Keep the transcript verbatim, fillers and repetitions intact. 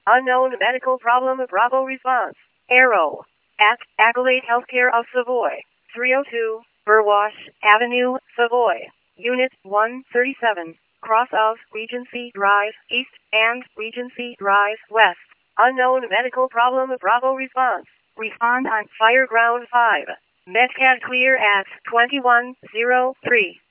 Unknown medical problem. Bravo response. Arrow. At Accolade Healthcare of Savoy. three oh two, Burwash Avenue, Savoy. Unit one thirty-seven. Cross of Regency Drive, East, and Regency Drive, West. Unknown medical problem. Bravo response. Respond on Fireground five. Medcat clear at twenty-one oh three.